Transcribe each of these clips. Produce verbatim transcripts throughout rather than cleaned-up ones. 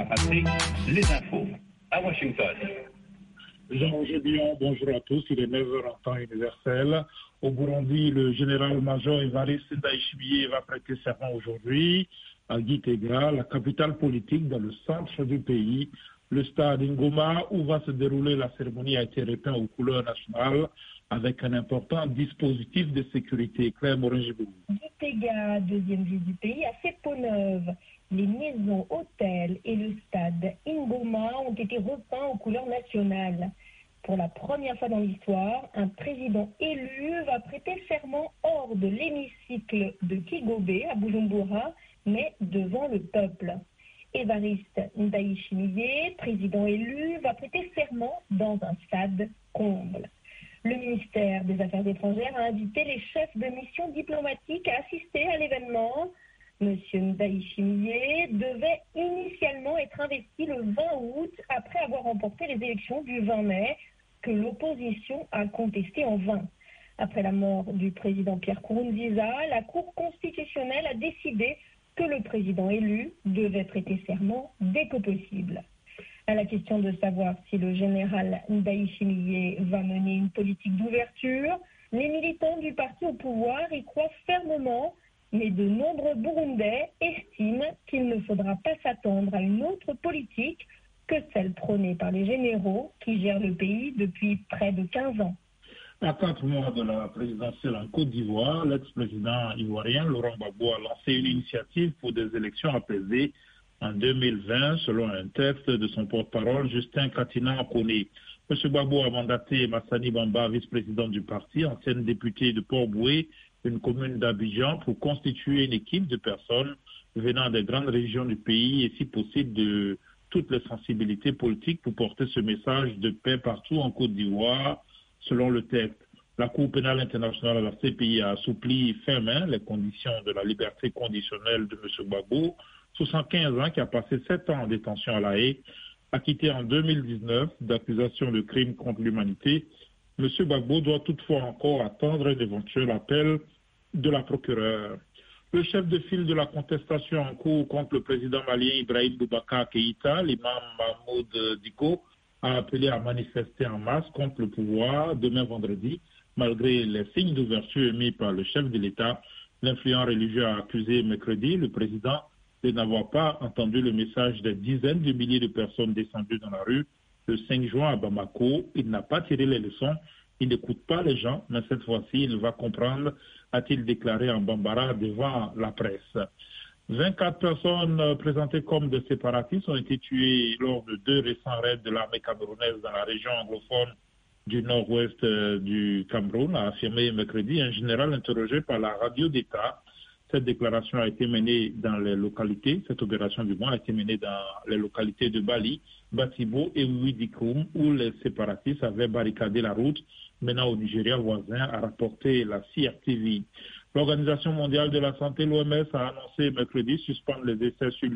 pas passer les infos. À Washington. Jean-Roger Bion, bonjour à tous. Il est neuf heures en temps universel. Au Burundi, le général-major Évariste Ndayishimiye va prêter serment aujourd'hui à Gitega, la capitale politique dans le centre du pays. Le stade Ngoma, où va se dérouler la cérémonie, a été repeint aux couleurs nationales avec un important dispositif de sécurité. Claire Morin-Gibou. Gitega, deuxième ville du pays, a fait peau neuve. Les maisons, hôtels et le stade Ngoma ont été repeints aux couleurs nationales. Pour la première fois dans l'histoire, un président élu va prêter serment hors de l'hémicycle de Kigobe à Bujumbura, mais devant le peuple. Évariste Ndayishimiye, président élu, va prêter serment dans un stade comble. Le ministère des Affaires étrangères a invité les chefs de mission diplomatique à assister à l'événement. Monsieur Ndayishimiye devait initialement être investi le vingt août après avoir remporté les élections du vingt mai que l'opposition a contestées en vain. Après la mort du président Pierre Nkurunziza, la Cour constitutionnelle a décidé que le président élu devait prêter serment dès que possible. À la question de savoir si le général Ndayishimiye va mener une politique d'ouverture, les militants du parti au pouvoir y croient fermement, mais de nombreux Burundais estiment qu'il ne faudra pas s'attendre à une autre politique que celle prônée par les généraux qui gèrent le pays depuis près de quinze ans. À quatre mois de la présidentielle en Côte d'Ivoire, l'ex-président ivoirien Laurent Gbagbo a lancé une initiative pour des élections apaisées en deux mille vingt, selon un texte de son porte-parole Justin Katina Akone. M. Gbagbo a mandaté Massani Bamba, vice-président du parti, ancienne députée de Port-Boué, une commune d'Abidjan, pour constituer une équipe de personnes venant des grandes régions du pays et, si possible, de toutes les sensibilités politiques pour porter ce message de paix partout en Côte d'Ivoire. Selon le texte, la Cour pénale internationale, la C P I, a assoupli fin mai les conditions de la liberté conditionnelle de M. Gbagbo, soixante-quinze ans, qui a passé sept ans en détention à La Haye, acquitté en deux mille dix-neuf d'accusations de crimes contre l'humanité. M. Gbagbo doit toutefois encore attendre d'éventuels appels de la procureure. Le chef de file de la contestation en cours contre le président malien Ibrahim Boubacar Keïta, l'imam Mahmoud Diko, a appelé à manifester en masse contre le pouvoir demain vendredi, malgré les signes d'ouverture émis par le chef de l'État. L'influent religieux a accusé mercredi le président de n'avoir pas entendu le message des dizaines de milliers de personnes descendues dans la rue le cinq juin à Bamako. Il n'a pas tiré les leçons, il n'écoute pas les gens, mais cette fois-ci, il va comprendre, a-t-il déclaré en Bambara devant la presse. vingt-quatre personnes présentées comme des séparatistes ont été tuées lors de deux récents raids de l'armée camerounaise dans la région anglophone du nord-ouest du Cameroun, a affirmé mercredi un général interrogé par la radio d'État. Cette déclaration a été menée dans les localités, cette opération du moins a été menée dans les localités de Bali, Batibo et Ouidikoum, où les séparatistes avaient barricadé la route menant au Nigeria voisin, a rapporté la C R T V. L'Organisation mondiale de la santé, l'O M S, a annoncé mercredi suspendre les essais sur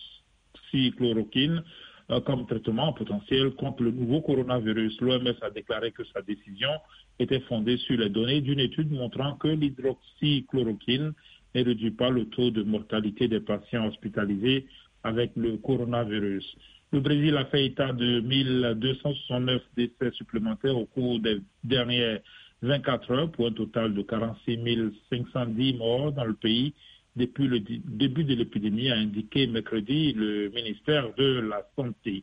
l'hydroxychloroquine euh, comme traitement potentiel contre le nouveau coronavirus. L'O M S a déclaré que sa décision était fondée sur les données d'une étude montrant que l'hydroxychloroquine ne réduit pas le taux de mortalité des patients hospitalisés avec le coronavirus. Le Brésil a fait état de mille deux cent soixante-neuf décès supplémentaires au cours des dernières vingt-quatre heures pour un total de quarante-six mille cinq cent dix morts dans le pays depuis le début de l'épidémie, a indiqué mercredi le ministère de la Santé.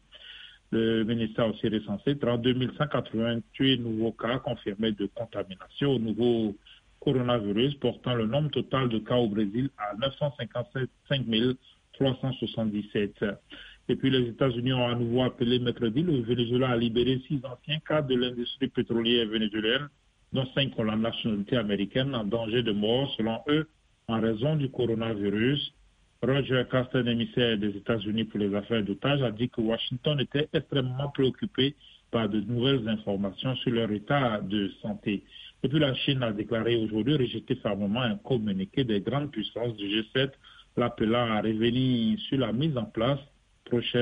Le ministère a aussi recensé trente-deux mille cent quatre-vingt-huit nouveaux cas confirmés de contamination au nouveau coronavirus, portant le nombre total de cas au Brésil à neuf cent cinquante-cinq mille trois cent soixante-dix-sept. Et puis les États-Unis ont à nouveau appelé mercredi le Venezuela à libérer six anciens cadres de l'industrie pétrolière vénézuélienne, dont cinq ont la nationalité américaine, en danger de mort, selon eux, en raison du coronavirus. Roger Carsten, émissaire des États-Unis pour les affaires d'otages, a dit que Washington était extrêmement préoccupé par de nouvelles informations sur leur état de santé. Et puis la Chine a déclaré aujourd'hui rejeter fermement un communiqué des grandes puissances du G sept, l'appelant à revenir sur la mise en place prochaine